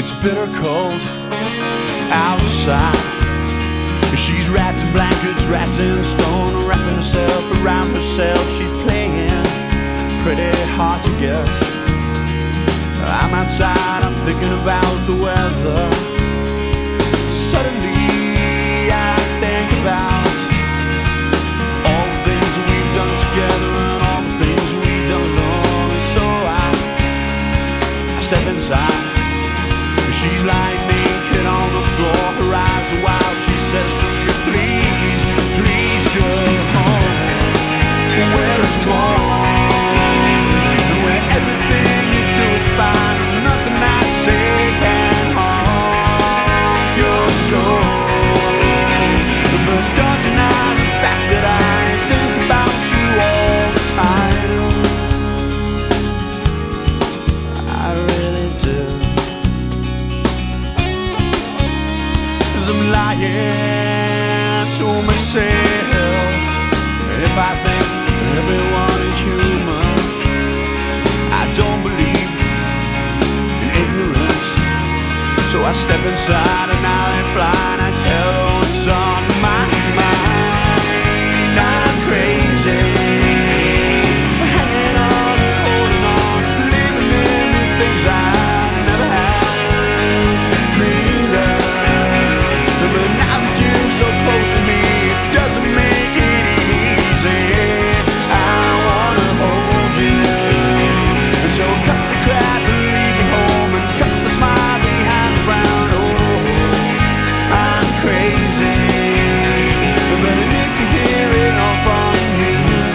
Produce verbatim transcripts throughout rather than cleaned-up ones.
It's bitter cold outside. She's wrapped in blankets, wrapped in stone, wrapping herself around herself. She's playing pretty hard to get. I'm outside, I'm thinking about the weather. Suddenly I think about all the things that we've done together and all the things we've done alone. And so I, I step inside. She's lying naked on the floor, her eyes are wild. She says to me, please, please go home, where it's warm, and where everything you do is fine, and nothing I say can harm your soul. But don't deny the fact that I think about you all the time. I really do. I'm lying to myself if I think everyone is human. I don't believe in ignorance, so I step inside and out and fly, and I tell her what's on my mind. I'm crazy, hanging on and holding on, believing in the things I never had dreamed of. But now that you're so close to me, it doesn't make it easy. I wanna hold you, and so cut the crap and leave me home, and cut the smile behind the frown. Oh, I'm crazy, but I need to hear it all from you.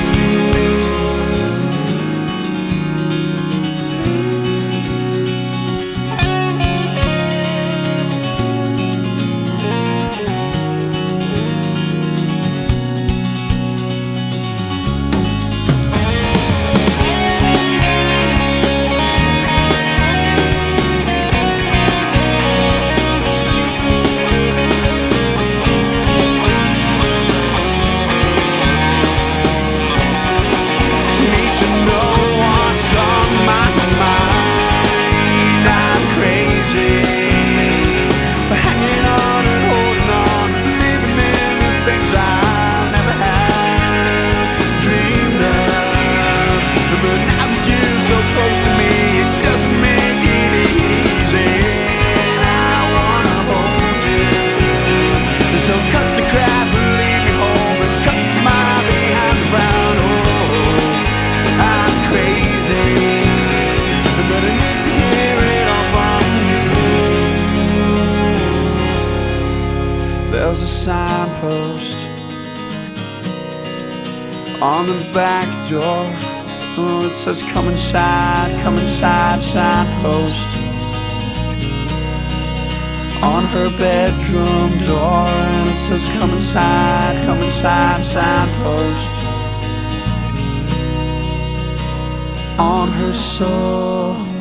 There's a signpost on the back door. Oh, it says come inside, come inside, signpost on her bedroom door. And it says come inside, come inside, signpost on her soul.